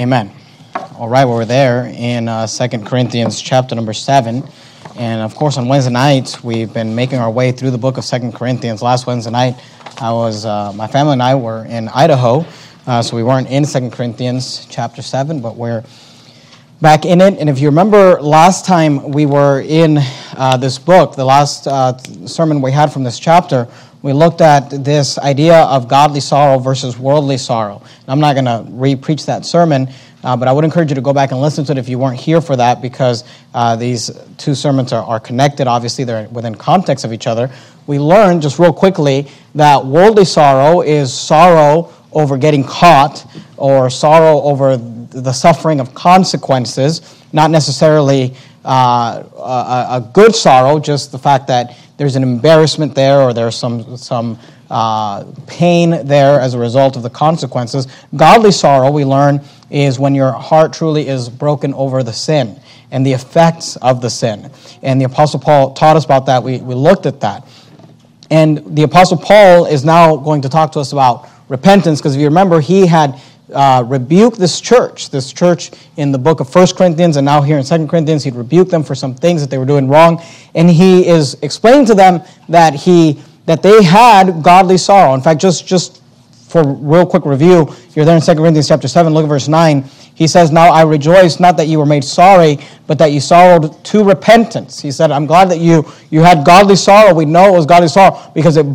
Amen. All right, well, we're there in 2 Corinthians chapter number 7. And, of course, on Wednesday nights, we've been making our way through the book of 2 Corinthians. Last Wednesday night, my family and I were in Idaho, so we weren't in 2 Corinthians chapter 7, but we're back in it. And if you remember last time we were in this book, the last sermon we had from this chapter, we looked at this idea of godly sorrow versus worldly sorrow. And I'm not going to re-preach that sermon, but I would encourage you to go back and listen to it if you weren't here for that, because these two sermons are connected. Obviously, they're within context of each other. We learned, just real quickly, that worldly sorrow is sorrow over getting caught, or sorrow over the suffering of consequences, not necessarily a good sorrow, just the fact that there's an embarrassment there, or there's some pain there as a result of the consequences. Godly sorrow, we learn, is when your heart truly is broken over the sin and the effects of the sin. And the Apostle Paul taught us about that. We looked at that. And the Apostle Paul is now going to talk to us about repentance, because if you remember, he had rebuked this church in the book of 1 Corinthians, and now here in 2 Corinthians, he'd rebuked them for some things that they were doing wrong. And he is explaining to them that they had godly sorrow. In fact, just for real quick review, you're there in 2 Corinthians chapter 7, look at verse 9. He says, "Now I rejoice, not that you were made sorry, but that you sorrowed to repentance." He said, "I'm glad that you had godly sorrow." We know it was godly sorrow because it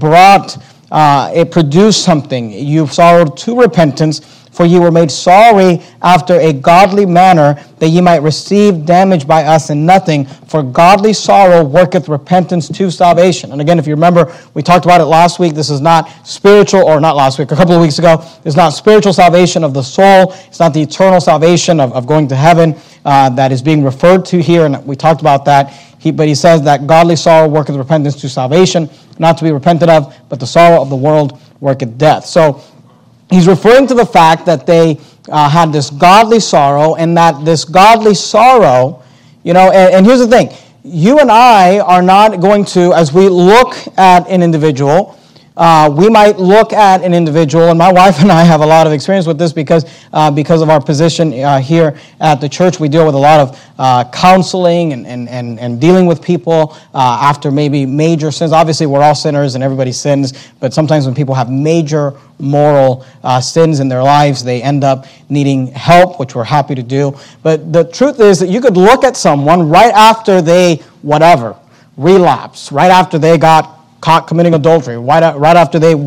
produced something. You sorrowed to repentance, for you were made sorry after a godly manner, that ye might receive damage by us in nothing. For godly sorrow worketh repentance to salvation. And again, if you remember, we talked about it last week. This is not spiritual, or not last week, a couple of weeks ago. It's not spiritual salvation of the soul. It's not the eternal salvation of going to heaven that is being referred to here. And we talked about that. But he says that godly sorrow worketh repentance to salvation, not to be repented of, but the sorrow of the world worketh death. So he's referring to the fact that they had this godly sorrow, and that this godly sorrow, and here's the thing. You and I are not going to, as we look at an individual, we might look at an individual, and my wife and I have a lot of experience with this because of our position here at the church. We deal with a lot of counseling and dealing with people after maybe major sins. Obviously, we're all sinners and everybody sins, but sometimes when people have major moral sins in their lives, they end up needing help, which we're happy to do. But the truth is that you could look at someone right after they, relapse, right after they got caught committing adultery, right after they,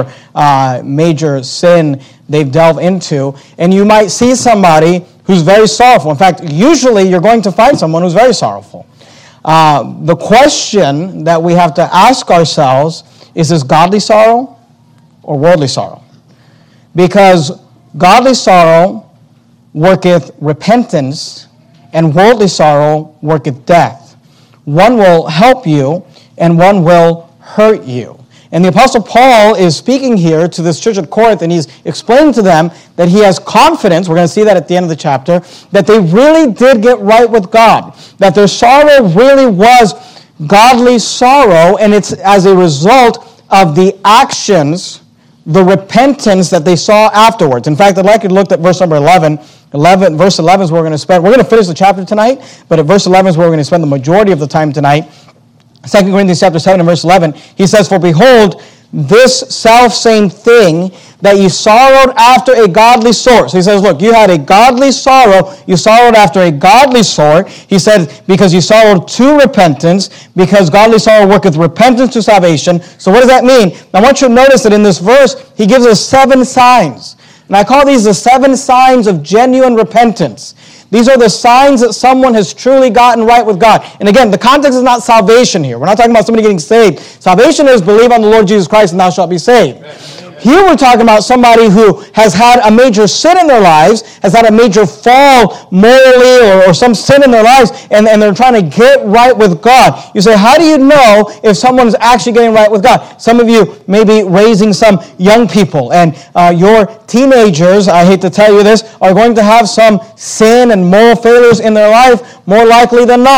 major sin they've delved into, and you might see somebody who's very sorrowful. In fact, usually you're going to find someone who's very sorrowful. The question that we have to ask ourselves is this godly sorrow or worldly sorrow? Because godly sorrow worketh repentance, and worldly sorrow worketh death. One will help you, and one will hurt you. And the Apostle Paul is speaking here to this church at Corinth, and he's explaining to them that he has confidence, we're going to see that at the end of the chapter, that they really did get right with God, that their sorrow really was godly sorrow, and it's as a result of the actions, the repentance that they saw afterwards. In fact, I'd like you to look at verse number 11. Verse 11 is where we're going to finish the chapter tonight, but at verse 11 is where we're going to spend the majority of the time tonight. 2 Corinthians chapter 7 and verse 11, he says, "For behold, this selfsame thing that you sorrowed after a godly sort." So he says, look, you had a godly sorrow, you sorrowed after a godly sort. He said, because you sorrowed to repentance, because godly sorrow worketh repentance to salvation. So what does that mean? I want you to notice that in this verse, he gives us 7 signs. And I call these the 7 signs of genuine repentance. These are the signs that someone has truly gotten right with God. And again, the context is not salvation here. We're not talking about somebody getting saved. Salvation is believe on the Lord Jesus Christ and thou shalt be saved. Here we're talking about somebody who has had a major sin in their lives, has had a major fall morally or some sin in their lives, and they're trying to get right with God. You say, how do you know if someone's actually getting right with God? Some of you may be raising some young people, and your teenagers, I hate to tell you this, are going to have some sin and moral failures in their life, more likely than not.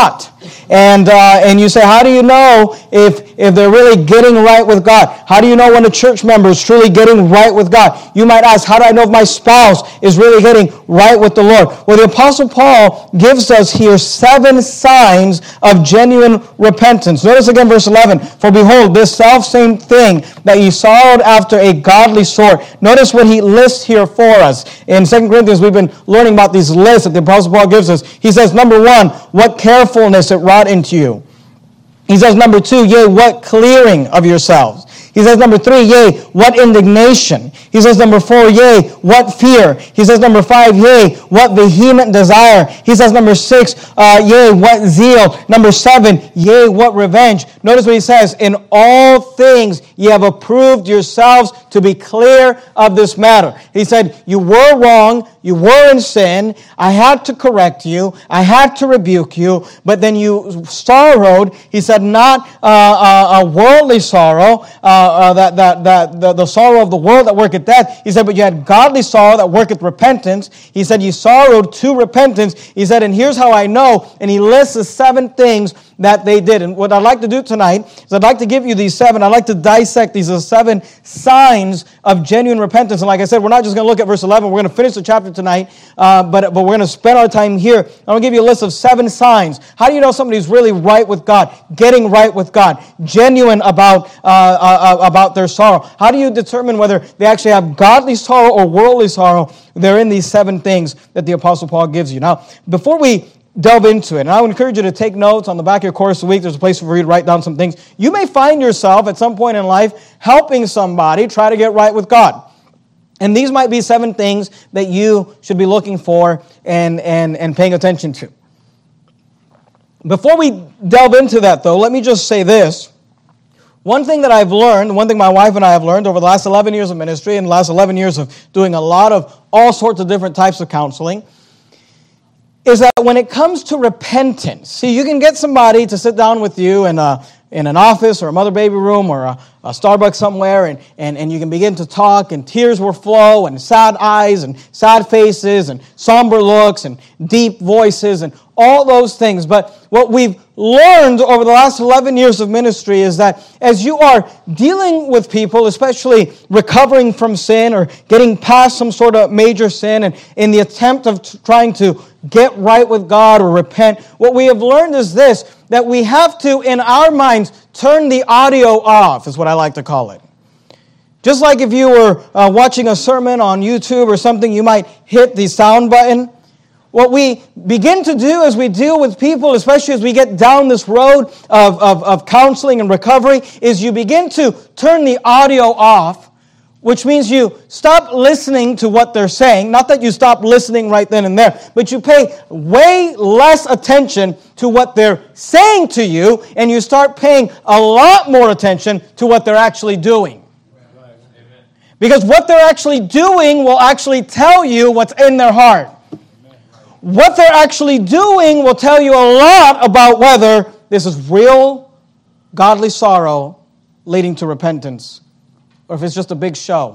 And you say, how do you know if they're really getting right with God? How do you know when a church member is truly getting right with God? You might ask, how do I know if my spouse is really getting right with the Lord? Well, the Apostle Paul gives us here 7 signs of genuine repentance. Notice again verse 11. For behold, this selfsame thing that ye sorrowed after a godly sort. Notice what he lists here for us. In 2 Corinthians, we've been learning about these lists that the Apostle Paul gives us. He says, number 1, what carefulness it wrought into you. He says, number 2, yea, what clearing of yourselves. He says, number 3, yea, what indignation. He says, number 4, yea, what fear. He says, number 5, yea, what vehement desire. He says, number 6, yea, what zeal. Number 7, yea, what revenge. Notice what he says, in all things ye have approved yourselves to be clear of this matter. He said, you were wrong, you were in sin, I had to correct you, I had to rebuke you, but then you sorrowed. He said, not a worldly sorrow, the sorrow of the world that worketh death. He said, but you had godly sorrow that worketh repentance. He said, you sorrowed to repentance. He said, and here's how I know. And he lists the 7 things that they did. And what I'd like to do tonight is I'd like to give you these 7. I'd like to dissect these 7 signs of genuine repentance. And like I said, we're not just going to look at verse 11. We're going to finish the chapter tonight, but we're going to spend our time here. I'm going to give you a list of 7 signs. How do you know somebody's really right with God, getting right with God, genuine about their sorrow? How do you determine whether they actually have godly sorrow or worldly sorrow? They're in these 7 things that the Apostle Paul gives you. Now, before we delve into it, and I would encourage you to take notes on the back of your course of the week. There's a place for you to write down some things. You may find yourself at some point in life helping somebody try to get right with God. And these might be 7 things that you should be looking for and paying attention to. Before we delve into that, though, let me just say this. One thing that I've learned, one thing my wife and I have learned over the last 11 years of ministry and the last 11 years of doing a lot of all sorts of different types of counseling, is that when it comes to repentance, see, you can get somebody to sit down with you in an office or a mother baby room or a Starbucks somewhere, and you can begin to talk, and tears will flow, and sad eyes, and sad faces, and somber looks, and deep voices, and all those things. But what we've learned over the last 11 years of ministry is that as you are dealing with people, especially recovering from sin or getting past some sort of major sin, and in the attempt of trying to get right with God or repent, what we have learned is this, that we have to, in our minds, turn the audio off, is what I like to call it. Just like if you were watching a sermon on YouTube or something, you might hit the sound button. What we begin to do as we deal with people, especially as we get down this road of counseling and recovery, is you begin to turn the audio off, which means you stop listening to what they're saying. Not that you stop listening right then and there, but you pay way less attention to what they're saying to you, and you start paying a lot more attention to what they're actually doing. Because what they're actually doing will actually tell you what's in their heart. What they're actually doing will tell you a lot about whether this is real, godly sorrow leading to repentance, or if it's just a big show,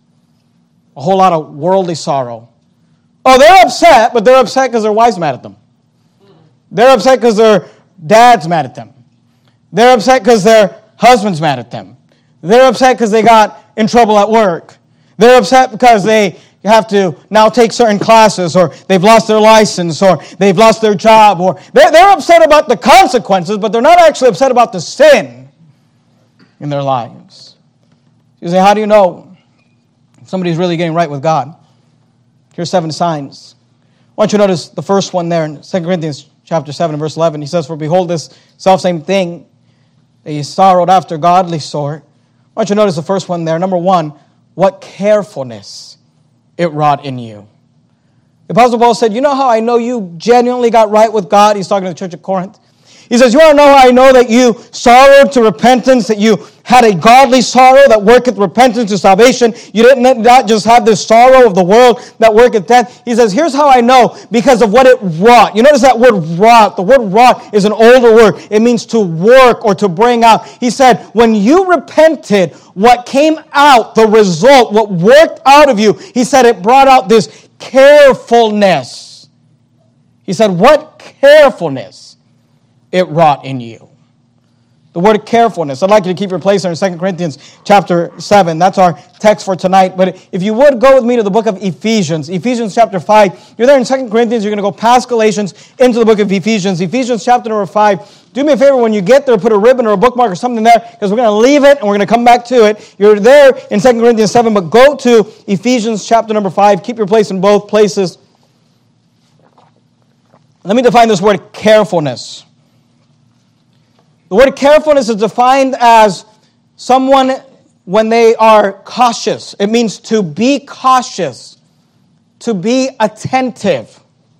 a whole lot of worldly sorrow. Oh, they're upset, but they're upset because their wife's mad at them. They're upset because their dad's mad at them. They're upset because their husband's mad at them. They're upset because they got in trouble at work. They're upset because they have to now take certain classes, or they've lost their license, or they've lost their job, or they're upset about the consequences, but they're not actually upset about the sin in their lives. You say, how do you know if somebody's really getting right with God? Here's 7 signs. I want you to notice the first one there in 2 Corinthians chapter 7 verse 11. He says, for behold, this selfsame thing that ye sorrowed after godly sort. I want you to notice the first one there. Number 1, what carefulness it wrought in you. The Apostle Paul said, you know how I know you genuinely got right with God? He's talking to the church of Corinth. He says, you want to know how I know that you sorrowed to repentance, that you had a godly sorrow that worketh repentance to salvation. You didn't not just have this sorrow of the world that worketh death. He says, here's how I know, because of what it wrought. You notice that word wrought. The word wrought is an older word. It means to work or to bring out. He said, when you repented, what came out, the result, what worked out of you, he said it brought out this carefulness. He said, what carefulness? it wrought in you. The word carefulness. I'd like you to keep your place there in 2 Corinthians chapter 7. That's our text for tonight. But if you would go with me to the book of Ephesians. Ephesians chapter 5. You're there in 2 Corinthians. You're going to go past Galatians into the book of Ephesians. Ephesians chapter number 5. Do me a favor when you get there, put a ribbon or a bookmark or something there, because we're going to leave it and we're going to come back to it. You're there in 2 Corinthians 7, but go to Ephesians chapter number 5. Keep your place in both places. Let me define this word carefulness. The word carefulness is defined as someone when they are cautious. It means to be cautious, to be attentive.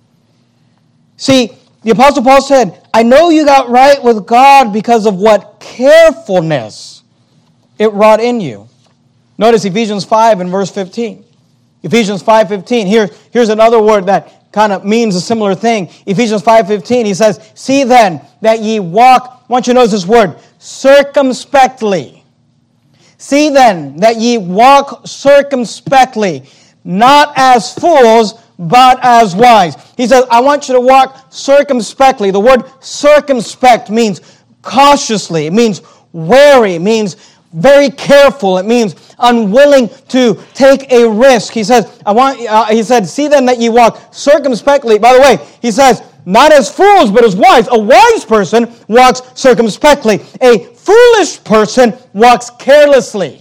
See, the Apostle Paul said, I know you got right with God because of what carefulness it wrought in you. Notice Ephesians 5 and verse 15. Ephesians 5:15. Here's another word that kind of means a similar thing. Ephesians 5:15, he says, see then that ye walk, I want you to notice this word, circumspectly. See then that ye walk circumspectly, not as fools, but as wise. He says, I want you to walk circumspectly. The word circumspect means cautiously. It means wary. It means very careful. It means unwilling to take a risk. He says, he said, see then that ye walk circumspectly. By the way, he says, not as fools, but as wise. A wise person walks circumspectly. A foolish person walks carelessly.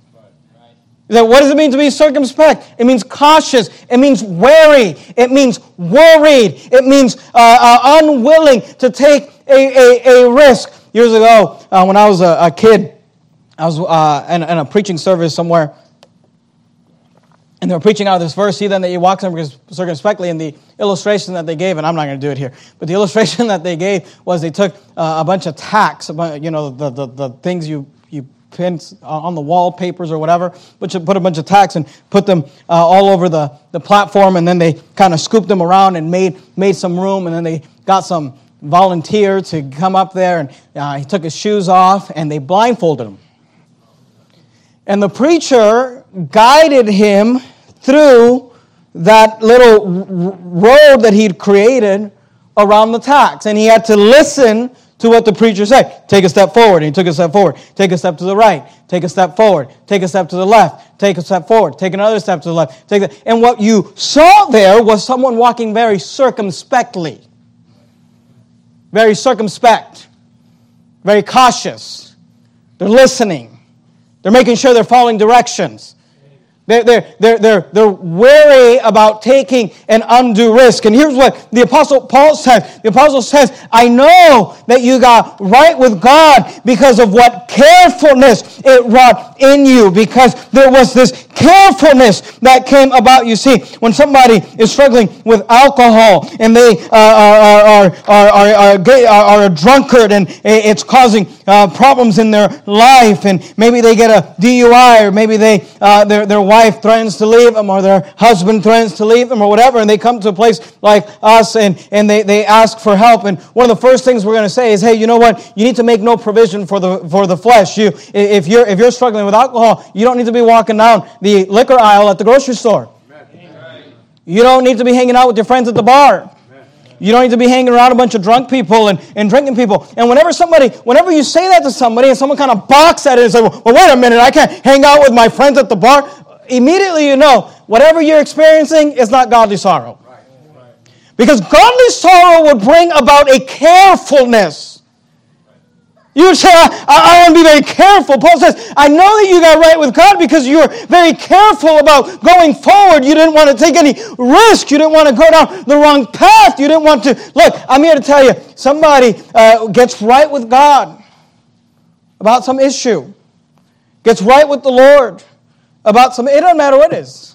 What does it mean to be circumspect? It means cautious. It means wary. It means worried. It means unwilling to take a risk. Years ago, when I was a kid, I was in a preaching service somewhere, and they were preaching out of this verse, see then that you walk circumspectly, and the illustration that they gave, and I'm not going to do it here, but the illustration that they gave was they took a bunch of tacks, the things you pin on the wallpapers or whatever, but you put a bunch of tacks and put them all over the platform, and then they kind of scooped them around and made some room, and then they got some volunteer to come up there, and he took his shoes off, and they blindfolded him. And the preacher guided him through that little road that he'd created around the tacks. And he had to listen to what the preacher said. Take a step forward. And he took a step forward. Take a step to the right. Take a step forward. Take a step to the left. Take a step forward. Take another step to the left. And what you saw there was someone walking very circumspectly. Very circumspect. Very cautious. They're listening. They're making sure they're following directions. They're wary about taking an undue risk. And here's what the Apostle Paul says. The Apostle says, I know that you got right with God because of what carefulness it wrought in you. Because there was this carefulness that came about. You see, when somebody is struggling with alcohol and they are a drunkard and it's causing problems in their life, and maybe they get a DUI, or maybe their wife threatens to leave them, or their husband threatens to leave them, or whatever, and they come to a place like us and they ask for help. And one of the first things we're going to say is, hey, you know what? You need to make no provision for the flesh. If you're struggling with alcohol, you don't need to be walking down the liquor aisle at the grocery store. You don't need to be hanging out with your friends at the bar. You don't need to be hanging around a bunch of drunk people and drinking people. And whenever you say that to somebody and someone kind of balks at it and says, well, wait a minute, I can't hang out with my friends at the bar, immediately you know, whatever you're experiencing is not godly sorrow. Because godly sorrow would bring about a carefulness. You would say, I want to be very careful. Paul says, I know that you got right with God because you were very careful about going forward. You didn't want to take any risk. You didn't want to go down the wrong path. You didn't want to... Look, I'm here to tell you, somebody gets right with God about some issue. Gets right with the Lord about some... It doesn't matter what it is.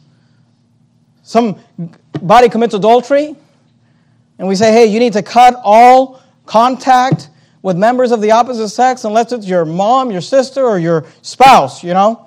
Somebody commits adultery, and we say, hey, you need to cut all contact with members of the opposite sex, unless it's your mom, your sister, or your spouse,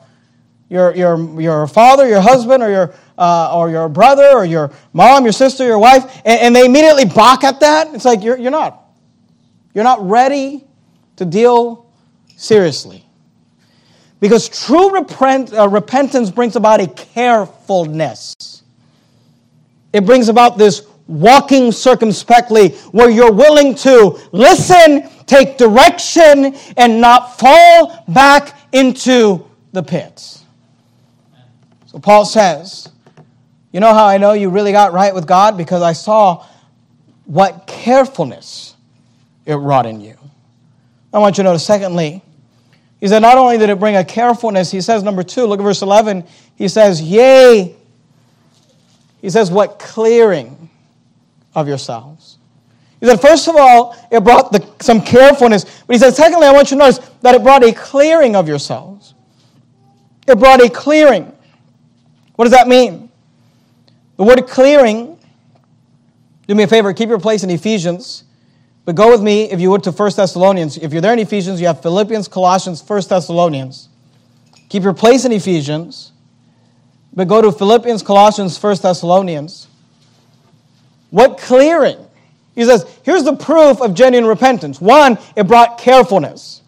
your father, your husband, or your brother, or your mom, your sister, your wife, and they immediately balk at that. It's like you're not ready to deal seriously, because true repentance brings about a carefulness. It brings about this walking circumspectly, where you're willing to listen, take direction, and not fall back into the pits. So Paul says, you know how I know you really got right with God? Because I saw what carefulness it wrought in you. I want you to notice, secondly, he said not only did it bring a carefulness, he says, number 2, look at verse 11, he says, yea, he says, what clearing of yourselves. He said, first of all, it brought some carefulness. But he said, secondly, I want you to notice that it brought a clearing of yourselves. It brought a clearing. What does that mean? The word clearing, do me a favor, keep your place in Ephesians. But go with me, if you would, to 1 Thessalonians. If you're there in Ephesians, you have Philippians, Colossians, 1 Thessalonians. Keep your place in Ephesians. But go to Philippians, Colossians, 1 Thessalonians. What clearing? He says, here's the proof of genuine repentance. 1, it brought carefulness.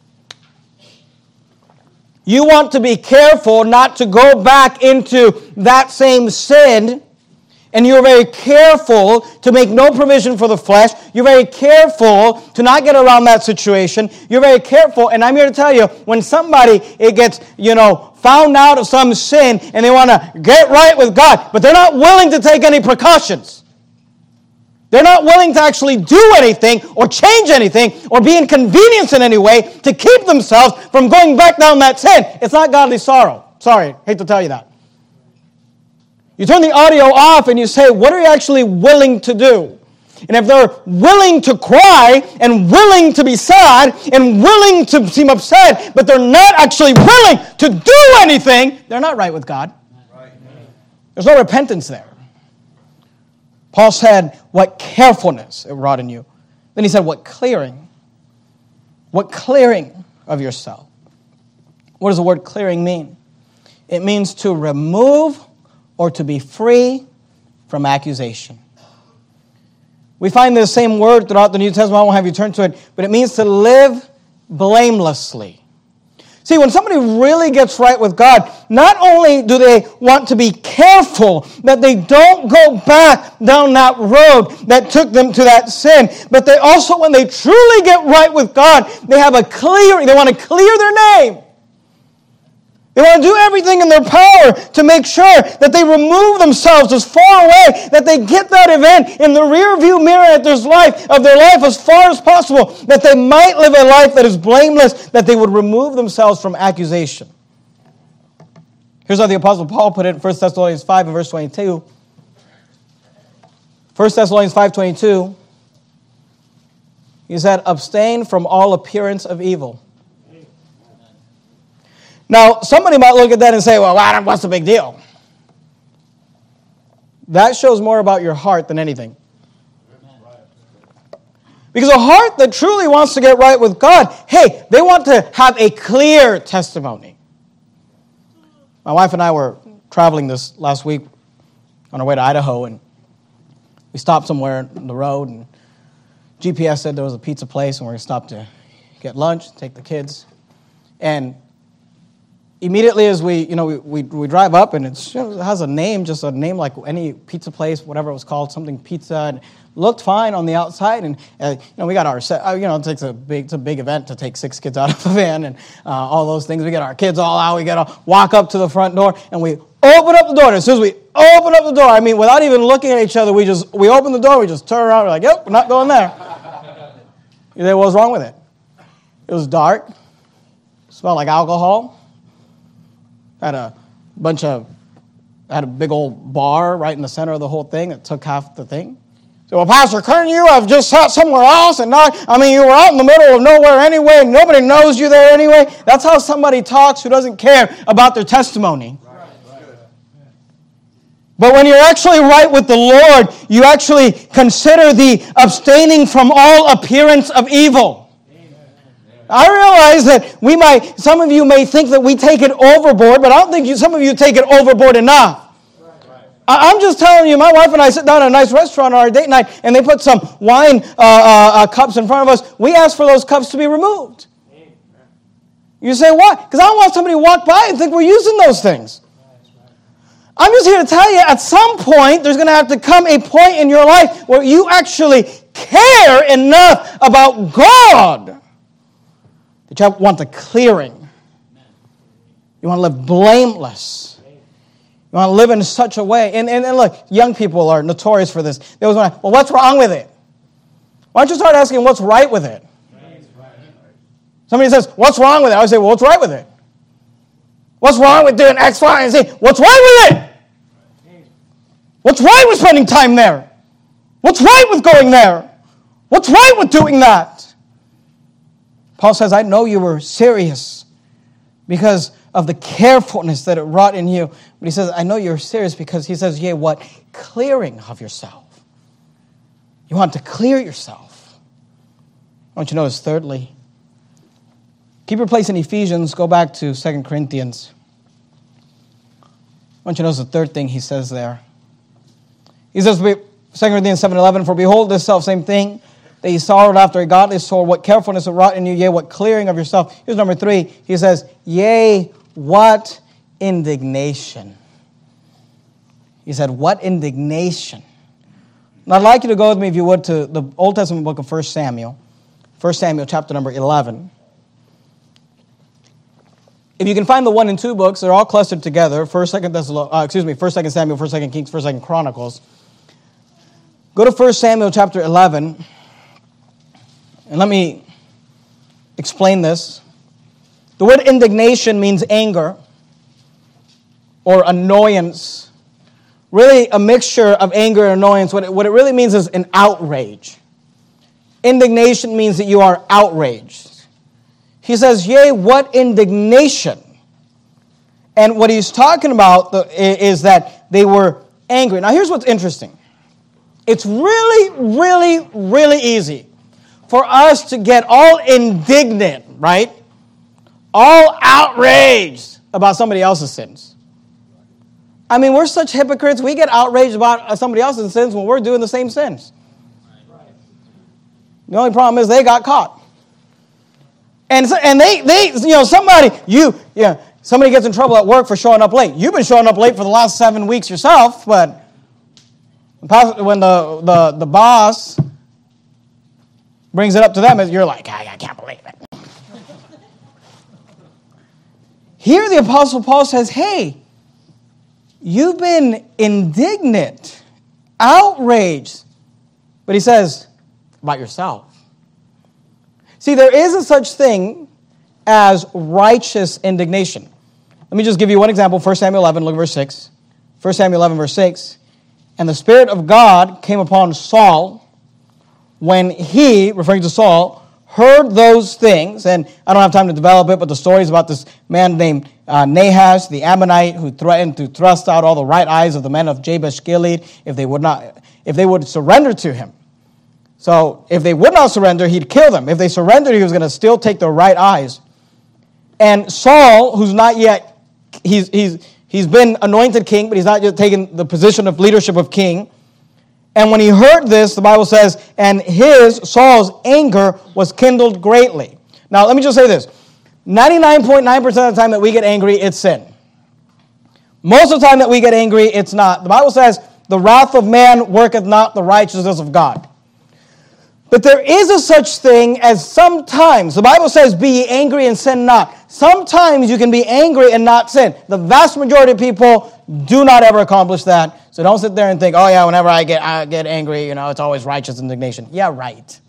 You want to be careful not to go back into that same sin, and you're very careful to make no provision for the flesh. You're very careful to not get around that situation. You're very careful, and I'm here to tell you, when somebody gets, found out of some sin, and they want to get right with God, but they're not willing to take any precautions. They're not willing to actually do anything or change anything or be inconvenienced in any way to keep themselves from going back down that sin. It's not godly sorrow. Sorry, hate to tell you that. You turn the audio off and you say, what are you actually willing to do? And if they're willing to cry and willing to be sad and willing to seem upset, but they're not actually willing to do anything, they're not right with God. There's no repentance there. Paul said, what carefulness it wrought in you. Then he said, what clearing? What clearing of yourself? What does the word clearing mean? It means to remove or to be free from accusation. We find the same word throughout the New Testament. I won't have you turn to it, but it means to live blamelessly. See, when somebody really gets right with God, not only do they want to be careful that they don't go back down that road that took them to that sin, but they also, when they truly get right with God, they have a clearing. They want to clear their name. They want to do everything in their power to make sure that they remove themselves as far away, that they get that event in the rearview mirror of their life as far as possible, that they might live a life that is blameless, that they would remove themselves from accusation. Here's how the Apostle Paul put it in 1 Thessalonians 5 and verse 22. 1 Thessalonians 5:22, he said, abstain from all appearance of evil. Now, somebody might look at that and say, well, what's the big deal? That shows more about your heart than anything. Because a heart that truly wants to get right with God, hey, they want to have a clear testimony. My wife and I were traveling this last week on our way to Idaho, and we stopped somewhere on the road, and GPS said there was a pizza place, and we're going to stop to get lunch, take the kids. And immediately as we drive up, and it has a name, just a name like any pizza place, whatever it was called, something pizza, and looked fine on the outside. And we got our it's a big event to take 6 kids out of the van and all those things. We get our kids all out. We got to walk up to the front door, and we open up the door. And as soon as we open up the door, without even looking at each other, we open the door. We just turn around. We're like, yep, we're not going there. You say, what's wrong with it? It was dark. It smelled like alcohol. Had a big old bar right in the center of the whole thing that took half the thing. So, well, Pastor, couldn't you have just sat somewhere else and not, you were out in the middle of nowhere anyway, and nobody knows you there anyway. That's how somebody talks who doesn't care about their testimony. But when you're actually right with the Lord, you actually consider the abstaining from all appearance of evil. I realize that some of you may think that we take it overboard, but I don't think some of you take it overboard enough. I'm just telling you, my wife and I sit down at a nice restaurant on our date night, and they put some wine cups in front of us. We ask for those cups to be removed. You say, why? Because I don't want somebody to walk by and think we're using those things. I'm just here to tell you, at some point, there's going to have to come a point in your life where you actually care enough about God that you want the clearing. You want to live blameless. You want to live in such a way. And look, young people are notorious for this. They always want to, well, what's wrong with it? Why don't you start asking what's right with it? Somebody says, what's wrong with it? I would say, well, what's right with it? What's wrong with doing X, Y, and Z? What's right with it? What's right with spending time there? What's right with going there? What's right with doing that? Paul says, I know you were serious because of the carefulness that it wrought in you. But he says, I know you're serious because he says, yea, what? Clearing of yourself. You want to clear yourself. I want you to notice, thirdly, keep your place in Ephesians. Go back to 2 Corinthians. I want you to notice the third thing he says there. He says, 2 Corinthians 7:11, for behold, this selfsame thing, that ye sorrowed after a godly sort, what carefulness it wrought in you, yea, what clearing of yourself. Here's number 3. He says, yea, what indignation. He said, what indignation. And I'd like you to go with me, if you would, to the Old Testament book of 1 Samuel. 1 Samuel chapter number 11. If you can find the 1 and 2 books, they're all clustered together. 1 Samuel, 1 Samuel, 1 Kings, 1 Chronicles. Go to 1 Samuel chapter 11. And let me explain this. The word indignation means anger or annoyance. Really a mixture of anger and annoyance. What it really means is an outrage. Indignation means that you are outraged. He says, yea, what indignation. And what he's talking about is that they were angry. Now here's what's interesting. It's really, really, really easy for us to get all indignant, right? All outraged about somebody else's sins. I mean, we're such hypocrites. We get outraged about somebody else's sins when we're doing the same sins. The only problem is they got caught. And they somebody gets in trouble at work for showing up late. You've been showing up late for the last 7 weeks yourself, but when the boss brings it up to them, you're like, I can't believe it. Here the Apostle Paul says, hey, you've been indignant, outraged. But he says, about yourself. See, there is a such thing as righteous indignation. Let me just give you one example. 1 Samuel 11, look at verse 6. 1 Samuel 11, verse 6. And the Spirit of God came upon Saul when he, referring to Saul, heard those things. And I don't have time to develop it, but the story is about this man named Nahash, the Ammonite, who threatened to thrust out all the right eyes of the men of Jabesh Gilead if they would surrender to him. So if they would not surrender, he'd kill them. If they surrendered, he was going to still take their right eyes. And Saul, who's not yet, he's been anointed king, but he's not yet taken the position of leadership of king. And when he heard this, the Bible says, and Saul's anger was kindled greatly. Now, let me just say this. 99.9% of the time that we get angry, it's sin. Most of the time that we get angry, it's not. The Bible says, the wrath of man worketh not the righteousness of God. But there is a such thing as sometimes, the Bible says, be ye angry and sin not. Sometimes you can be angry and not sin. The vast majority of people do not ever accomplish that. So don't sit there and think, oh yeah, whenever I get angry, it's always righteous indignation. Yeah, right.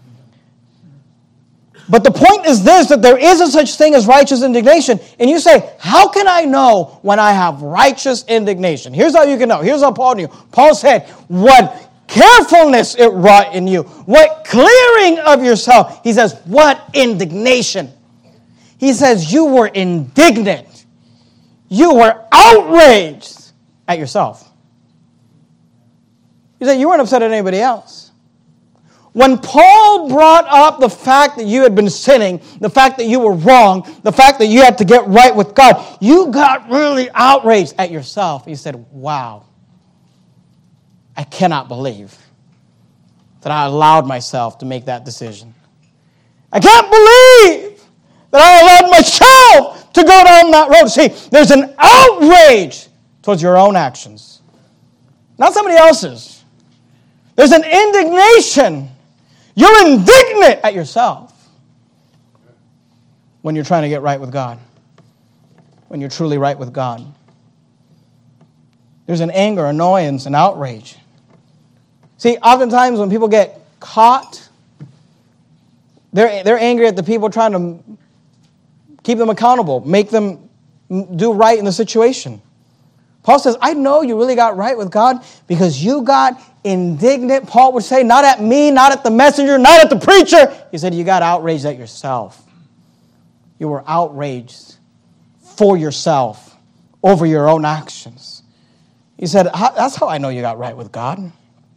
But the point is this, that there is a such thing as righteous indignation. And you say, how can I know when I have righteous indignation? Here's how you can know. Here's how Paul knew. Paul said, what carefulness it wrought in you. What clearing of yourself. He says, what indignation. He says, you were indignant. You were outraged at yourself. You say, you weren't upset at anybody else. When Paul brought up the fact that you had been sinning, the fact that you were wrong, the fact that you had to get right with God, you got really outraged at yourself. He said, wow. I cannot believe that I allowed myself to make that decision. I can't believe that I allowed myself to go down that road. See, there's an outrage towards your own actions, not somebody else's. There's an indignation. You're indignant at yourself when you're trying to get right with God, when you're truly right with God. There's an anger, annoyance, and outrage. See, oftentimes when people get caught, they're angry at the people trying to keep them accountable, make them do right in the situation. Paul says, I know you really got right with God because you got indignant. Paul would say, not at me, not at the messenger, not at the preacher. He said, you got outraged at yourself. You were outraged for yourself over your own actions. He said, that's how I know you got right with God.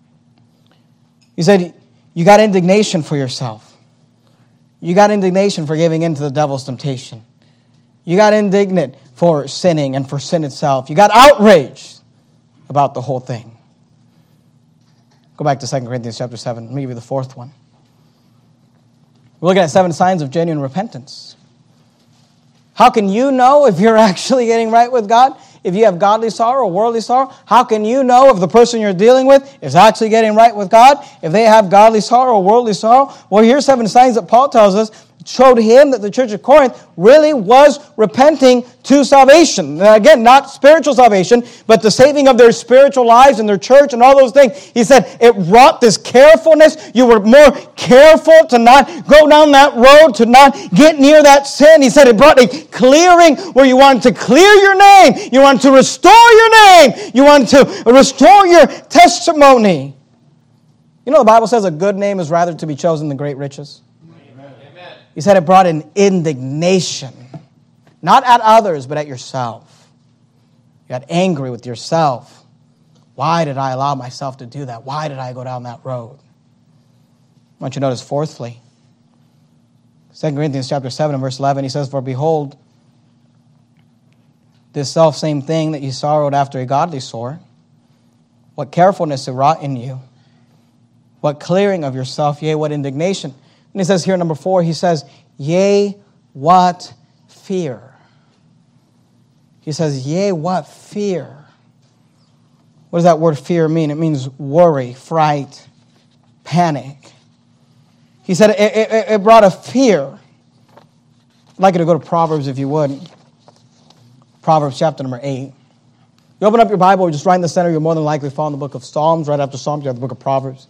He said, you got indignation for yourself. You got indignation for giving in to the devil's temptation. You got indignant for sinning and for sin itself. You got outraged about the whole thing. Go back to 2 Corinthians chapter 7. Let me give you the fourth one. We're looking at 7 signs of genuine repentance. How can you know if you're actually getting right with God? If you have godly sorrow or worldly sorrow, how can you know if the person you're dealing with is actually getting right with God? If they have godly sorrow or worldly sorrow? Well, here's 7 signs that Paul tells us showed him that the church of Corinth really was repenting to salvation. Now, again, not spiritual salvation, but the saving of their spiritual lives and their church and all those things. He said it brought this carefulness. You were more careful to not go down that road, to not get near that sin. He said it brought a clearing where you wanted to clear your name. You wanted to restore your name. You wanted to restore your testimony. You know, the Bible says a good name is rather to be chosen than great riches. He said it brought an indignation, not at others, but at yourself. You got angry with yourself. Why did I allow myself to do that? Why did I go down that road? I want you to notice fourthly, 2 Corinthians chapter 7 and verse 11, he says, for behold, this selfsame thing that you sorrowed after a godly sort, what carefulness it wrought in you, what clearing of yourself, yea, what indignation. And he says here, number 4, he says, yea, what fear. He says, yea, what fear. What does that word fear mean? It means worry, fright, panic. He said it brought a fear. I'd like you to go to Proverbs if you would. Proverbs chapter number 8. You open up your Bible, just right in the center, you'll more than likely find the book of Psalms. Right after Psalms, you have the book of Proverbs.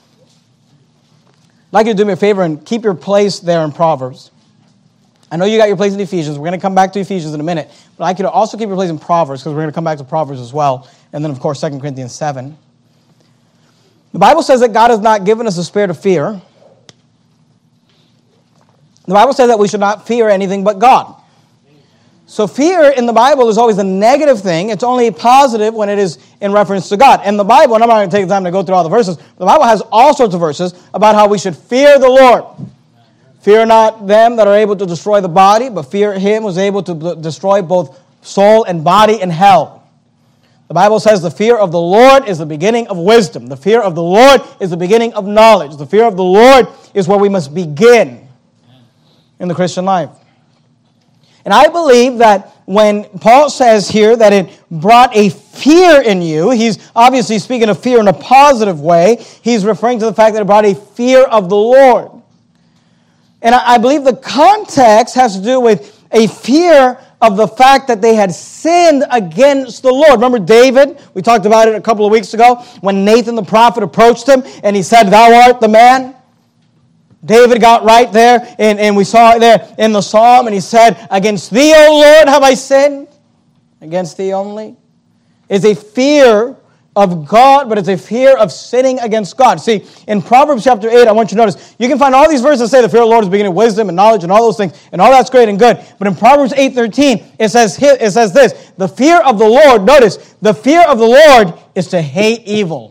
I'd like you to do me a favor and keep your place there in Proverbs. I know you got your place in Ephesians. We're going to come back to Ephesians in a minute. But I'd like you to also keep your place in Proverbs because we're going to come back to Proverbs as well. And then, of course, 2 Corinthians 7. The Bible says that God has not given us a spirit of fear. The Bible says that we should not fear anything but God. So fear in the Bible is always a negative thing. It's only positive when it is in reference to God. And the Bible, and I'm not going to take the time to go through all the verses, the Bible has all sorts of verses about how we should fear the Lord. Fear not them that are able to destroy the body, but fear him who is able to destroy both soul and body in hell. The Bible says the fear of the Lord is the beginning of wisdom. The fear of the Lord is the beginning of knowledge. The fear of the Lord is where we must begin in the Christian life. And I believe that when Paul says here that it brought a fear in you, he's obviously speaking of fear in a positive way. He's referring to the fact that it brought a fear of the Lord. And I believe the context has to do with a fear of the fact that they had sinned against the Lord. Remember David? We talked about it a couple of weeks ago when Nathan the prophet approached him and he said, "Thou art the man." David got right there, and we saw it there in the psalm, and he said, "Against thee, O Lord, have I sinned." Against thee only. It's a fear of God, but it's a fear of sinning against God. See, in Proverbs chapter 8, I want you to notice, you can find all these verses that say the fear of the Lord is the beginning of wisdom and knowledge and all those things, and all that's great and good. But in Proverbs 8:13, it says this, the fear of the Lord, notice, the fear of the Lord is to hate evil.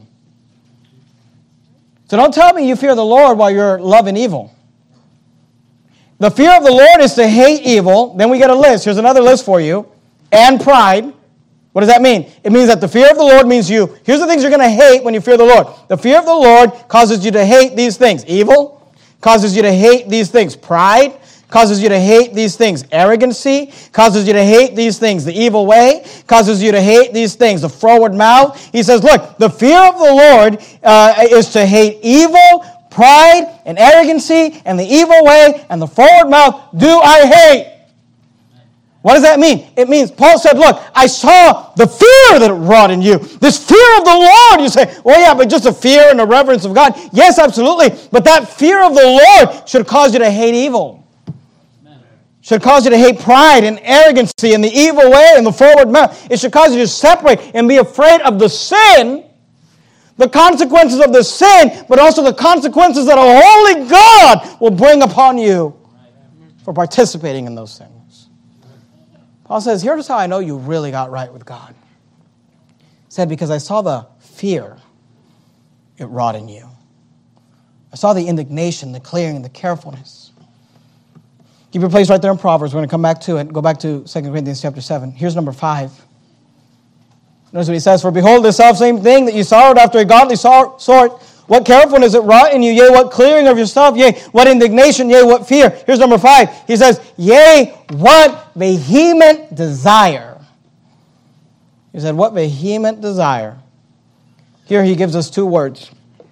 So don't tell me you fear the Lord while you're loving evil. The fear of the Lord is to hate evil. Then we get a list. Here's another list for you. And pride. What does that mean? It means that the fear of the Lord means here's the things you're going to hate when you fear the Lord. The fear of the Lord causes you to hate these things. Evil causes you to hate these things. Pride causes you to hate these things. Arrogancy causes you to hate these things. The evil way causes you to hate these things. The froward mouth. He says, look, the fear of the Lord is to hate evil, pride, and arrogancy, and the evil way, and the froward mouth do I hate. What does that mean? It means, Paul said, look, I saw the fear that it wrought in you. This fear of the Lord. You say, well, yeah, but just a fear and a reverence of God. Yes, absolutely. But that fear of the Lord should cause you to hate evil. Should cause you to hate pride and arrogancy and the evil way and the forward mouth. It should cause you to separate and be afraid of the sin, the consequences of the sin, but also the consequences that a holy God will bring upon you for participating in those things. Paul says, here's how I know you really got right with God. He said, because I saw the fear it wrought in you. I saw the indignation, the clearing, the carefulness. Keep your place right there in Proverbs. We're going to come back to it. Go back to 2 Corinthians chapter 7. Here's number 5. Notice what he says, for behold, the selfsame thing that you sorrowed after a godly sort, what carefulness it wrought in you, yea, what clearing of yourself, yea, what indignation, yea, what fear. Here's number 5. He says, yea, what vehement desire. He said, what vehement desire. Here he gives us 2 words.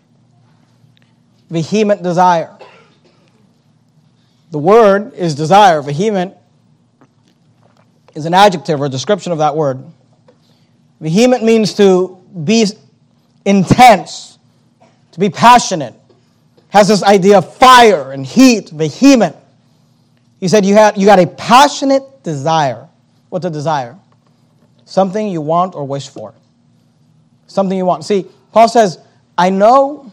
Vehement desire. The word is desire. Vehement is an adjective or a description of that word. Vehement means to be intense, to be passionate. Has this idea of fire and heat, vehement. He said you got a passionate desire. What's a desire? Something you want or wish for. Something you want. See, Paul says, I know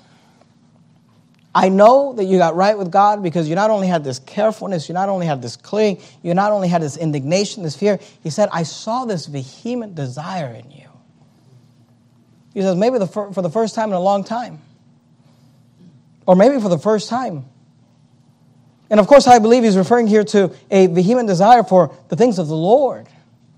that you got right with God because you not only had this carefulness, you not only had this clinging, you not only had this indignation, this fear. He said, I saw this vehement desire in you. He says, maybe for the first time in a long time. Or maybe for the first time. And of course, I believe he's referring here to a vehement desire for the things of the Lord.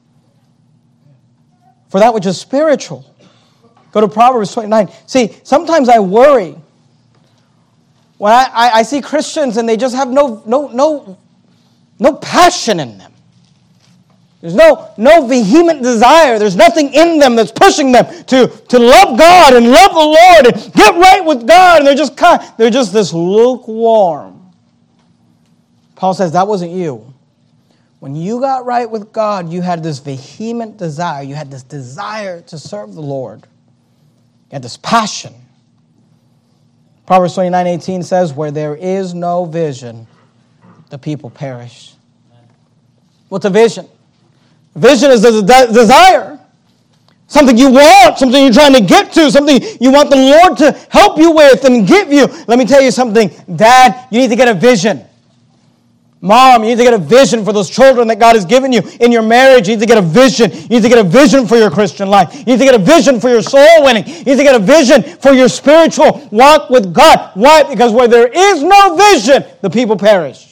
For that which is spiritual. Go to Proverbs 29. See, sometimes I worry when I see Christians and they just have no passion in them. There's no vehement desire. There's nothing in them that's pushing them to love God and love the Lord and get right with God. And they're just this lukewarm. Paul says that wasn't you. When you got right with God, you had this vehement desire. You had this desire to serve the Lord. You had this passion. Proverbs 29:18 says, where there is no vision, the people perish. What's a vision? A vision is a desire. Something you want, something you're trying to get to, something you want the Lord to help you with and give you. Let me tell you something. Dad, you need to get a vision. Mom, you need to get a vision for those children that God has given you. In your marriage, you need to get a vision. You need to get a vision for your Christian life. You need to get a vision for your soul winning. You need to get a vision for your spiritual walk with God. Why? Because where there is no vision, the people perish.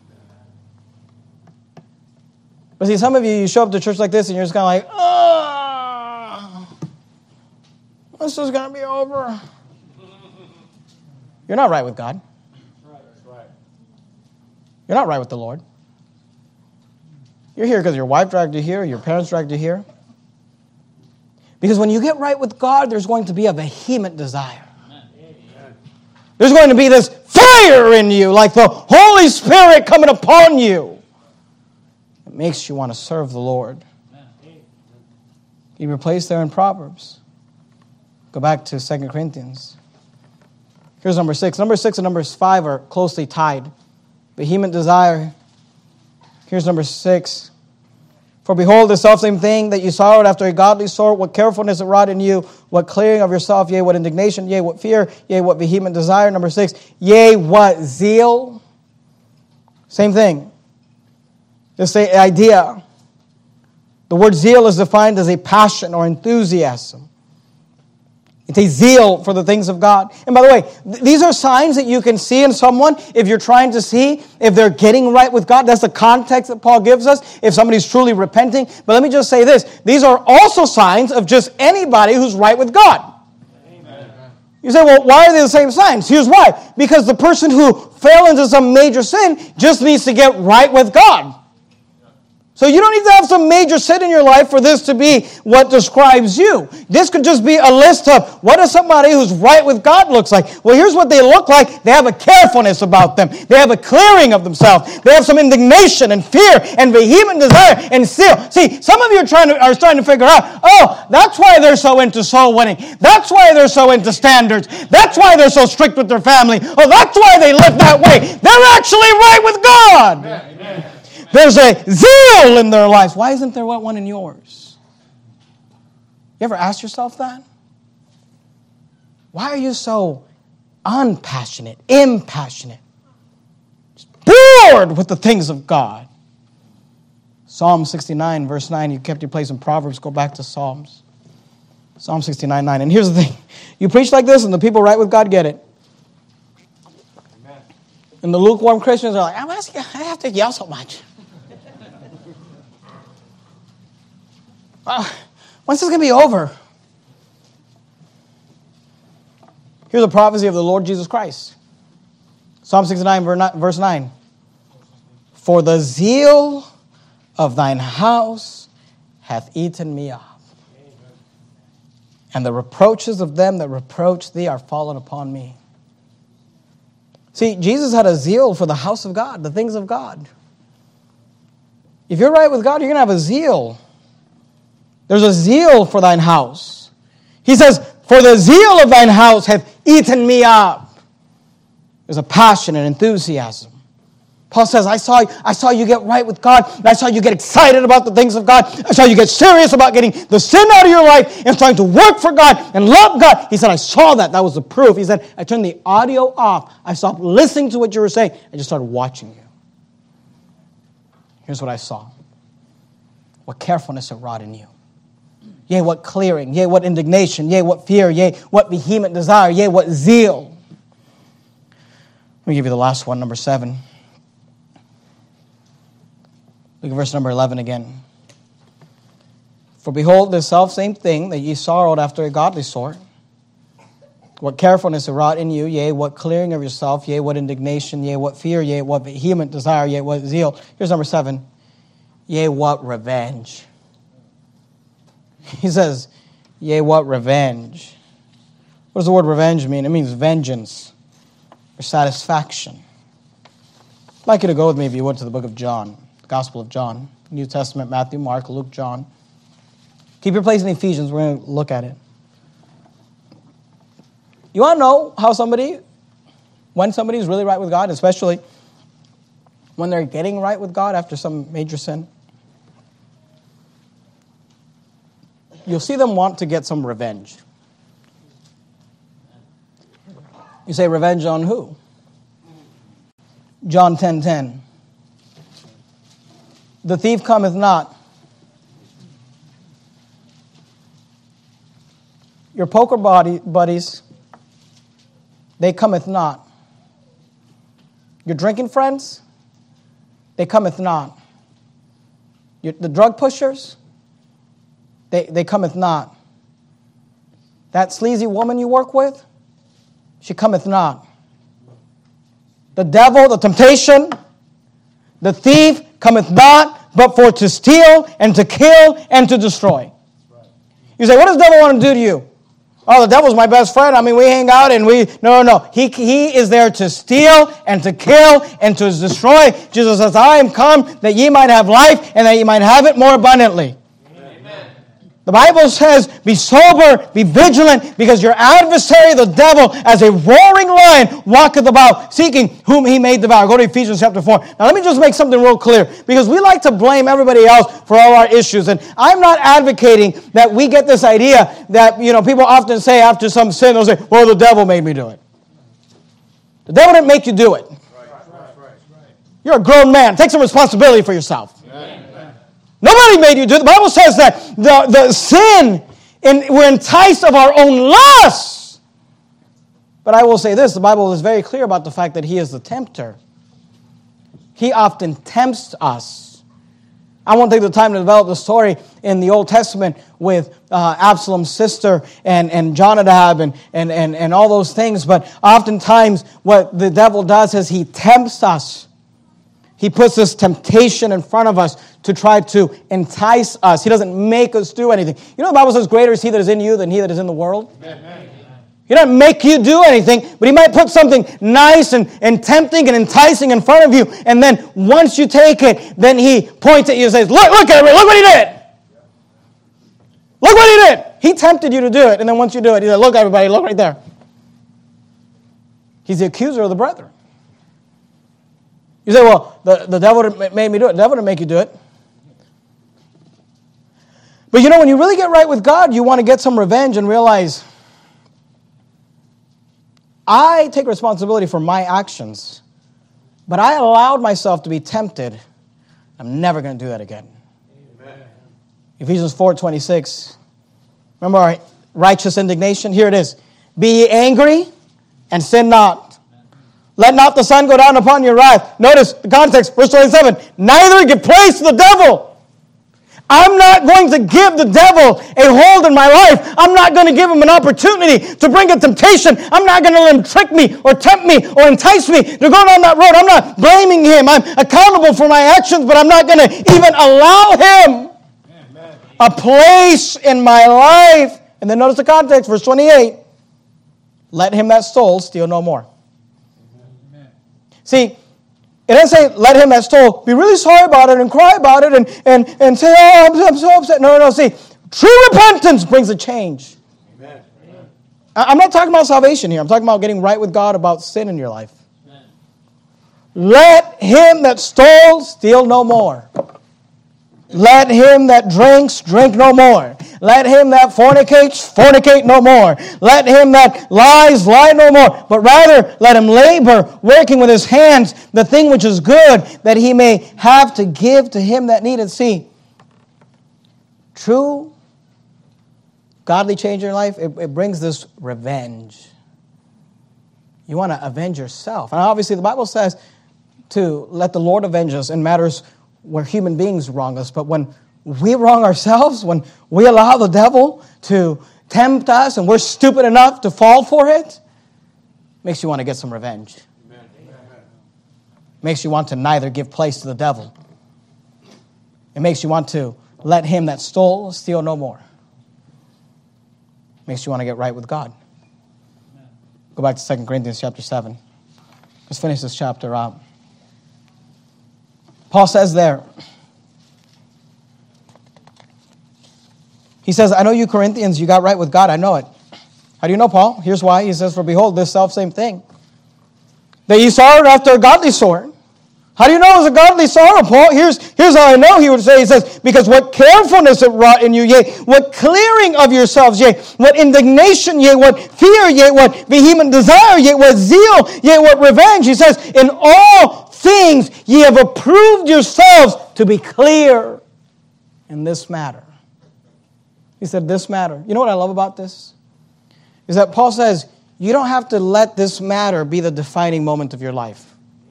But see, some of you show up to church like this and you're just kind of like, oh, this is going to be over. You're not right with God. You're not right with the Lord. You're here because your wife dragged you here, your parents dragged you here. Because when you get right with God, there's going to be a vehement desire. There's going to be this fire in you, like the Holy Spirit coming upon you. It makes you want to serve the Lord. Keep your place there in Proverbs. Go back to 2 Corinthians. Here's number 6. Number 6 and number 5 are closely tied. Vehement desire. Here's number 6. For behold, the selfsame thing that you sorrowed after a godly sort, what carefulness it wrought in you, what clearing of yourself, yea, what indignation, yea, what fear, yea, what vehement desire. Number 6, yea, what zeal. Same thing. This idea. The word zeal is defined as a passion or enthusiasm. It's a zeal for the things of God. And by the way, these are signs that you can see in someone if you're trying to see if they're getting right with God. That's the context that Paul gives us, if somebody's truly repenting. But let me just say this. These are also signs of just anybody who's right with God. Amen. You say, well, why are they the same signs? Here's why. Because the person who fell into some major sin just needs to get right with God. So you don't need to have some major sin in your life for this to be what describes you. This could just be a list of what does somebody who's right with God looks like. Well, here's what they look like. They have a carefulness about them. They have a clearing of themselves. They have some indignation and fear and vehement desire and zeal. See, some of you are trying to figure out, oh, that's why they're so into soul winning. That's why they're so into standards. That's why they're so strict with their family. Oh, that's why they live that way. They're actually right with God. Amen. There's a zeal in their lives. Why isn't there one in yours? You ever ask yourself that? Why are you so unpassionate, impassionate, just bored with the things of God? Psalm 69, verse 9. You kept your place in Proverbs. Go back to Psalms. Psalm 69, 9. And here's the thing. You preach like this and the people right with God get it. Amen. And the lukewarm Christians are like, I have to yell so much. When's this going to be over? Here's a prophecy of the Lord Jesus Christ. Psalm 69, verse 9. For the zeal of thine house hath eaten me up, and the reproaches of them that reproach thee are fallen upon me. See, Jesus had a zeal for the house of God, the things of God. If you're right with God, you're going to have a zeal. There's a zeal for thine house. He says, for the zeal of thine house hath eaten me up. There's a passion and enthusiasm. Paul says, I saw you get right with God. And I saw you get excited about the things of God. I saw you get serious about getting the sin out of your life and trying to work for God and love God. He said, I saw that. That was the proof. He said, I turned the audio off. I stopped listening to what you were saying. I just started watching you. Here's what I saw. What carefulness it wrought in you. Yea, what clearing. Yea, what indignation. Yea, what fear. Yea, what vehement desire. Yea, what zeal. Let me give you the last one, number 7. Look at verse number 11 again. For behold, this selfsame thing that ye sorrowed after a godly sort, what carefulness it wrought in you, yea, what clearing of yourself, yea, what indignation, yea, what fear, yea, what vehement desire, yea, what zeal. Here's number 7. Yea, what revenge. He says, yea, what revenge. What does the word revenge mean? It means vengeance or satisfaction. I'd like you to go with me, if you would, to the book of John, the Gospel of John, New Testament, Matthew, Mark, Luke, John. Keep your place in Ephesians. We're going to look at it. You want to know when somebody is really right with God, especially when they're getting right with God after some major sin? You'll see them want to get some revenge. You say, revenge on who? John 10:10. The thief cometh not. Your poker buddies, they cometh not. Your drinking friends, they cometh not. The drug pushers, they cometh not. That sleazy woman you work with, she cometh not. The devil, the temptation, the thief cometh not, but for to steal and to kill and to destroy. You say, what does the devil want to do to you? Oh, the devil's my best friend. I mean, we hang out and No. He is there to steal and to kill and to destroy. Jesus says, I am come that ye might have life and that ye might have it more abundantly. The Bible says, be sober, be vigilant, because your adversary, the devil, as a roaring lion, walketh about, seeking whom he may devour. Go to Ephesians chapter 4. Now let me just make something real clear, because we like to blame everybody else for all our issues. And I'm not advocating that we get this idea that, people often say after some sin, they'll say, well, the devil made me do it. The devil didn't make you do it. You're a grown man. Take some responsibility for yourself. Nobody made you do it. The Bible says that the sin, we're enticed of our own lusts. But I will say this, the Bible is very clear about the fact that he is the tempter. He often tempts us. I won't take the time to develop the story in the Old Testament with Absalom's sister and Jonadab and all those things. But oftentimes what the devil does is he tempts us. He puts this temptation in front of us to try to entice us. He doesn't make us do anything. You know the Bible says, greater is he that is in you than he that is in the world? Amen. He doesn't make you do anything, but he might put something nice and tempting and enticing in front of you. And then once you take it, then he points at you and says, look at it, look what he did. Look what he did. He tempted you to do it. And then once you do it, he said, look everybody, look right there. He's the accuser of the brethren. You say, well, the devil made me do it. The devil didn't make you do it. But you know, when you really get right with God, you want to get some revenge and realize, I take responsibility for my actions, but I allowed myself to be tempted. I'm never going to do that again. Amen. Ephesians 4:26. Remember our righteous indignation? Here it is. Be ye angry and sin not. Let not the sun go down upon your wrath. Notice the context, verse 27. Neither give place to the devil. I'm not going to give the devil a hold in my life. I'm not going to give him an opportunity to bring a temptation. I'm not going to let him trick me or tempt me or entice me to go down that road. I'm not blaming him. I'm accountable for my actions, but I'm not going to even allow him a place in my life. And then notice the context, verse 28. Let him that stole steal no more. See, it doesn't say, let him that stole be really sorry about it and cry about it and say, oh, I'm so upset. No. See, true repentance brings a change. Amen. I'm not talking about salvation here. I'm talking about getting right with God about sin in your life. Amen. Let him that stole steal no more. Let him that drinks drink no more. Let him that fornicates fornicate no more. Let him that lies lie no more. But rather let him labor, working with his hands, the thing which is good, that he may have to give to him that needeth. See, true godly change in your life, it brings this revenge. You want to avenge yourself. And obviously the Bible says to let the Lord avenge us in matters where human beings wrong us. But when we wrong ourselves, when we allow the devil to tempt us and we're stupid enough to fall for it, makes you want to get some revenge. Amen. Makes you want to neither give place to the devil. It makes you want to let him that stole steal no more. Makes you want to get right with God. Amen. Go back to 2 Corinthians chapter 7. Let's finish this chapter up. Paul says there, he says, I know you Corinthians, you got right with God, I know it. How do you know, Paul? Here's why. He says, for behold, this selfsame thing, that ye sorrowed after a godly sort. How do you know it was a godly sorrow, Paul? Here's how I know, he would say. He says, because what carefulness it wrought in you, yea, what clearing of yourselves, yea, what indignation, yea, what fear, yea, what vehement desire, yea, what zeal, yea, what revenge. He says, in all things ye have approved yourselves to be clear in this matter. He said, this matter. You know what I love about this? Is that Paul says, you don't have to let this matter be the defining moment of your life.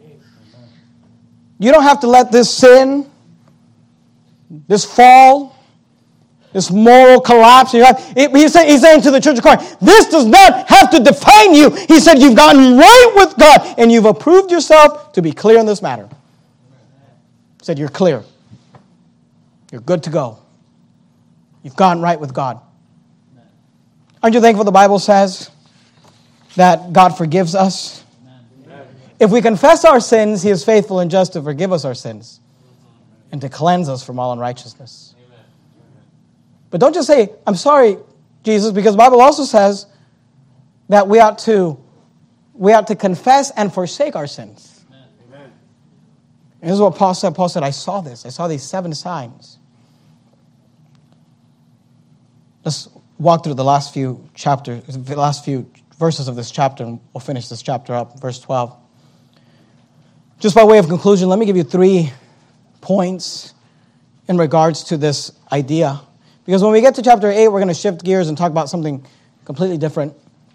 You don't have to let this sin, this fall, this moral collapse. He's saying to the church of Corinth, this does not have to define you. He said, you've gotten right with God and you've approved yourself to be clear in this matter. He said, you're clear. You're good to go. You've gotten right with God. Aren't you thankful the Bible says that God forgives us? Amen. If we confess our sins, He is faithful and just to forgive us our sins and to cleanse us from all unrighteousness. Amen. But don't just say, I'm sorry, Jesus, because the Bible also says that we ought to confess and forsake our sins. Amen. And this is what Paul said. Paul said, I saw this. I saw these 7 signs. Let's walk through the last few verses of this chapter, and we'll finish this chapter up, verse 12. Just by way of conclusion, let me give you 3 points in regards to this idea. Because when we get to chapter 8, we're going to shift gears and talk about something completely different.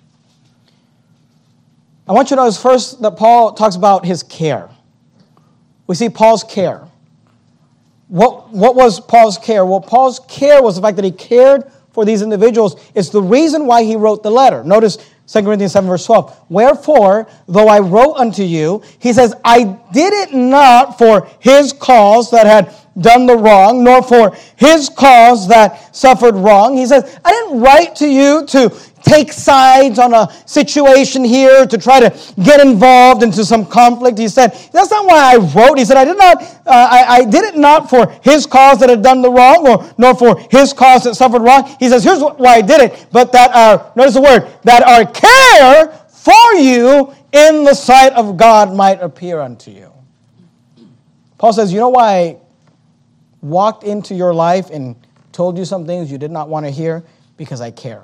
I want you to notice first that Paul talks about his care. We see Paul's care. What was Paul's care? Well, Paul's care was the fact that he cared for these individuals. It's the reason why he wrote the letter. Notice 2 Corinthians 7, verse 12. Wherefore, though I wrote unto you, he says, I did it not for his cause that had done the wrong, nor for his cause that suffered wrong. He says, I didn't write to you to take sides on a situation here, to try to get involved into some conflict. He said, that's not why I wrote. He said, I did it not for his cause that had done the wrong, nor for his cause that suffered wrong. He says, here's why I did it, but that notice the word, that our care for you in the sight of God might appear unto you. Paul says, you know why I walked into your life and told you some things you did not want to hear? Because I care.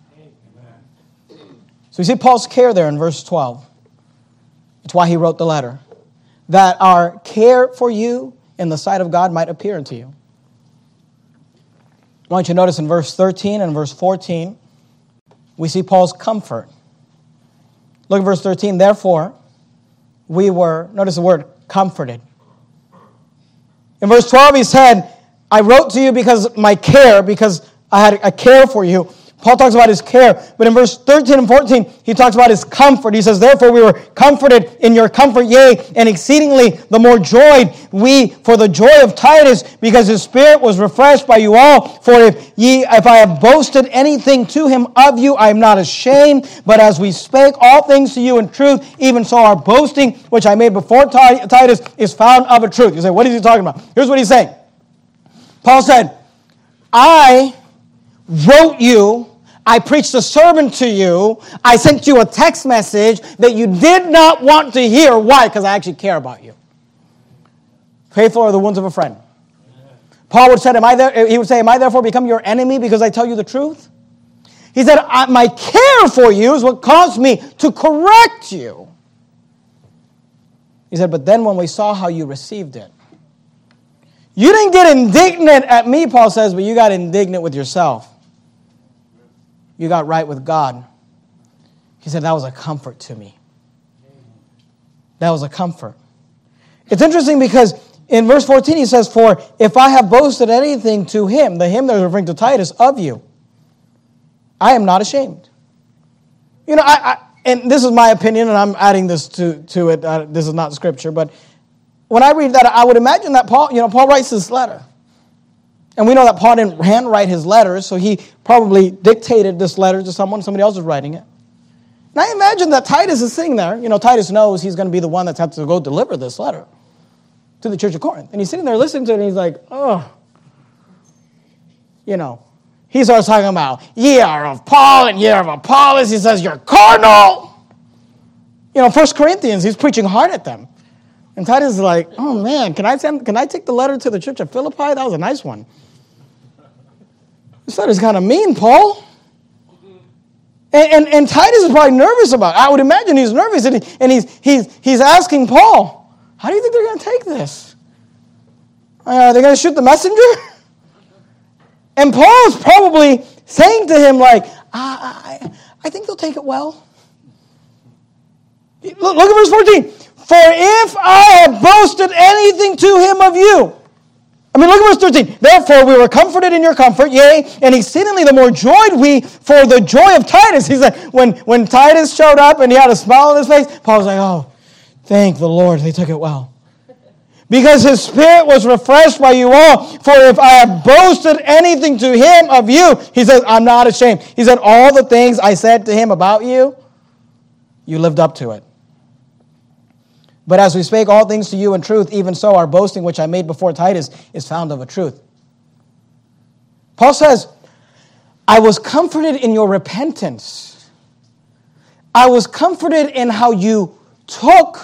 So you see Paul's care there in verse 12. It's why he wrote the letter. That our care for you in the sight of God might appear unto you. I want you to notice in verse 13 and verse 14, we see Paul's comfort. Look at verse 13. Therefore, we were, notice the word, comforted. In verse 12, he said, I wrote to you because I had a care for you. Paul talks about his care, but in verse 13 and 14, he talks about his comfort. He says, therefore we were comforted in your comfort, yea, and exceedingly the more joyed we for the joy of Titus, because his spirit was refreshed by you all. For if I have boasted anything to him of you, I am not ashamed, but as we spake all things to you in truth, even so our boasting, which I made before Titus, is found of a truth. You say, what is he talking about? Here's what he's saying. Paul said, I wrote you, I preached a sermon to you, I sent you a text message that you did not want to hear. Why? Because I actually care about you. Faithful are the wounds of a friend. Paul would say, he would say, am I therefore become your enemy because I tell you the truth? He said, my care for you is what caused me to correct you. He said, but then when we saw how you received it, you didn't get indignant at me, Paul says, but you got indignant with yourself. You got right with God. He said, that was a comfort to me. That was a comfort. It's interesting because in verse 14 he says, for if I have boasted anything to him, the him that is referring to Titus, of you, I am not ashamed. You know, and this is my opinion, and I'm adding this to it. This is not scripture, but when I read that, I would imagine that Paul writes this letter. And we know that Paul didn't handwrite his letters, so he probably dictated this letter to somebody else was writing it. And I imagine that Titus is sitting there. You know, Titus knows he's going to be the one that's had to go deliver this letter to the church of Corinth. And he's sitting there listening to it, and he's like, oh. You know, he starts talking about, ye are of Paul, and ye are of Apollos. He says, you're carnal. You know, 1 Corinthians, he's preaching hard at them. And Titus is like, oh man, can I take the letter to the church of Philippi? That was a nice one. This letter's kind of mean, Paul. And Titus is probably nervous about it. I would imagine he's nervous, and he's asking Paul, how do you think they're going to take this? Are they going to shoot the messenger? And Paul is probably saying to him, like, I think they'll take it well. Look at verse 14. For if I have boasted anything to him of you. Look at verse 13. Therefore we were comforted in your comfort, yea, and exceedingly the more joyed we for the joy of Titus. He said, when Titus showed up and he had a smile on his face, Paul was like, oh, thank the Lord, they took it well. Because his spirit was refreshed by you all. For if I have boasted anything to him of you, he says, I'm not ashamed. He said, all the things I said to him about you, you lived up to it. But as we spake all things to you in truth, even so our boasting which I made before Titus is found of a truth. Paul says, I was comforted in your repentance. I was comforted in how you took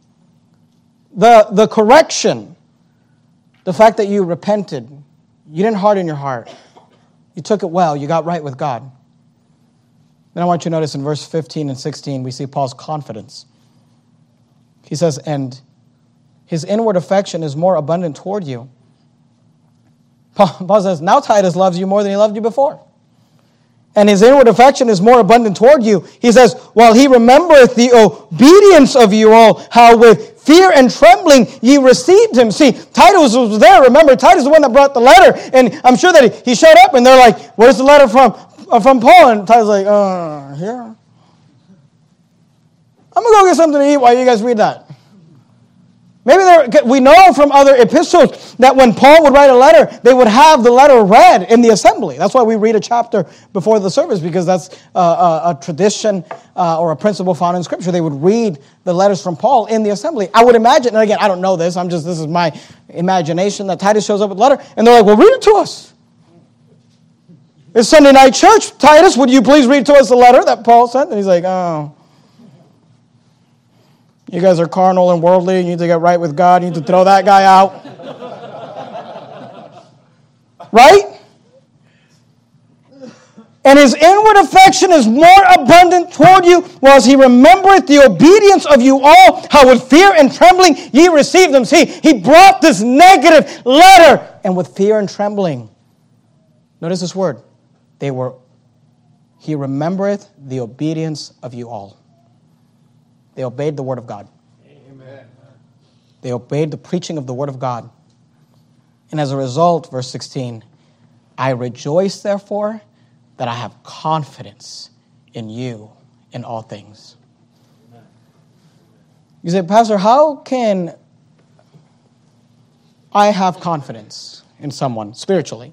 the correction. The fact that you repented. You didn't harden your heart. You took it well. You got right with God. Then I want you to notice in verse 15 and 16, we see Paul's confidence. He says, and his inward affection is more abundant toward you. Paul says, now Titus loves you more than he loved you before. and his inward affection is more abundant toward you. He says, while he remembereth the obedience of you all, how with fear and trembling ye received him. See, Titus was there. Remember, Titus is the one that brought the letter. And I'm sure that he showed up and they're like, where's the letter from Paul? And Titus is like, here. I'm going to go get something to eat while you guys read that. Maybe we know from other epistles that when Paul would write a letter, they would have the letter read in the assembly. That's why we read a chapter before the service, because that's a tradition or a principle found in Scripture. They would read the letters from Paul in the assembly. I would imagine, and again, I don't know this, this is my imagination, that Titus shows up with a letter, and they're like, well, read it to us. It's Sunday night church. Titus, would you please read to us the letter that Paul sent? And he's like, oh. You guys are carnal and worldly. You need to get right with God. You need to throw that guy out. Right? And his inward affection is more abundant toward you, whilst he remembereth the obedience of you all, how with fear and trembling ye received them. See, he brought this negative letter, and with fear and trembling. Notice this word. He remembereth the obedience of you all. They obeyed the word of God. Amen. They obeyed the preaching of the word of God. And as a result, verse 16, I rejoice, therefore, that I have confidence in you in all things. Amen. You say, Pastor, how can I have confidence in someone spiritually?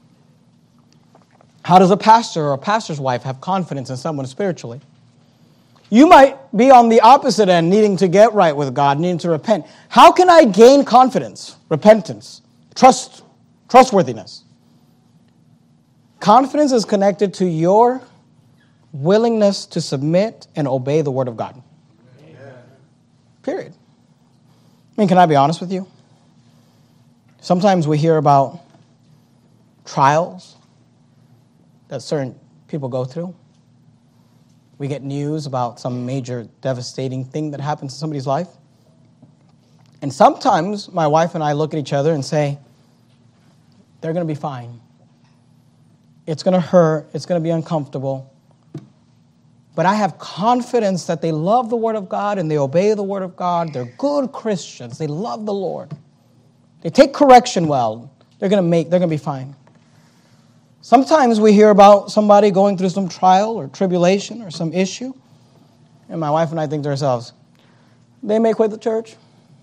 How does a pastor or a pastor's wife have confidence in someone spiritually? You might be on the opposite end, needing to get right with God, needing to repent. How can I gain confidence, repentance, trustworthiness? Confidence is connected to your willingness to submit and obey the word of God. Amen. Period. Can I be honest with you? Sometimes we hear about trials that certain people go through. We get news about some major devastating thing that happens in somebody's life. And sometimes my wife and I look at each other and say, they're going to be fine. It's going to hurt. It's going to be uncomfortable. But I have confidence that they love the Word of God and they obey the Word of God. They're good Christians. They love the Lord. They take correction well. They're going to be fine. Sometimes we hear about somebody going through some trial or tribulation or some issue, and my wife and I think to ourselves, they may quit the church.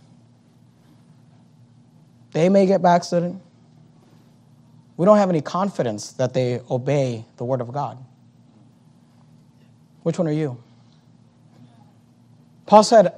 They may get backslidden. We don't have any confidence that they obey the word of God. Which one are you? Paul said,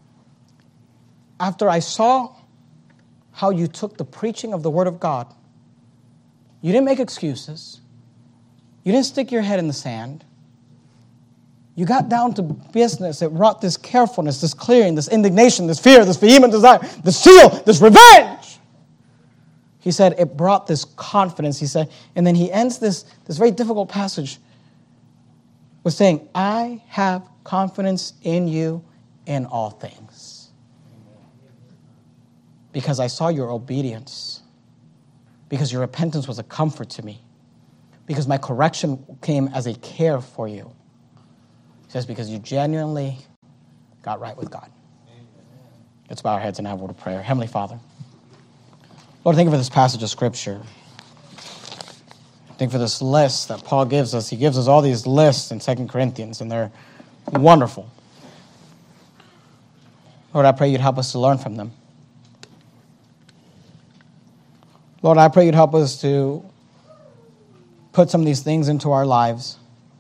after I saw how you took the preaching of the word of God, you didn't make excuses. You didn't stick your head in the sand. You got down to business. It brought this carefulness, this clearing, this indignation, this fear, this vehement desire, this zeal, this revenge. He said it brought this confidence, he said. And then he ends this very difficult passage with saying, I have confidence in you in all things. Because I saw your obedience. Because your repentance was a comfort to me. Because my correction came as a care for you. He says, because you genuinely got right with God. Let's bow our heads and have a word of prayer. Heavenly Father, Lord, thank you for this passage of Scripture. Thank you for this list that Paul gives us. He gives us all these lists in 2 Corinthians, and they're wonderful. Lord, I pray you'd help us to learn from them. Lord, I pray you'd help us to put some of these things into our lives.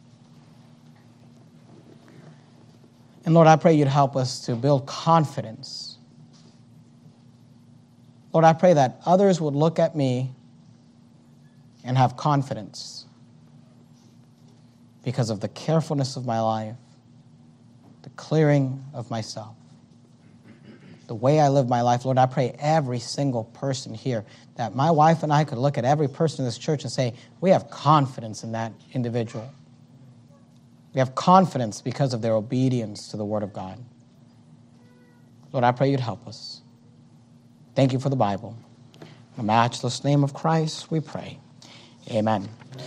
And Lord, I pray you'd help us to build confidence. Lord, I pray that others would look at me and have confidence because of the carefulness of my life, the clearing of myself, the way I live my life. Lord, I pray every single person here, that my wife and I could look at every person in this church and say, we have confidence in that individual. We have confidence because of their obedience to the Word of God. Lord, I pray you'd help us. Thank you for the Bible. In the matchless name of Christ, we pray. Amen.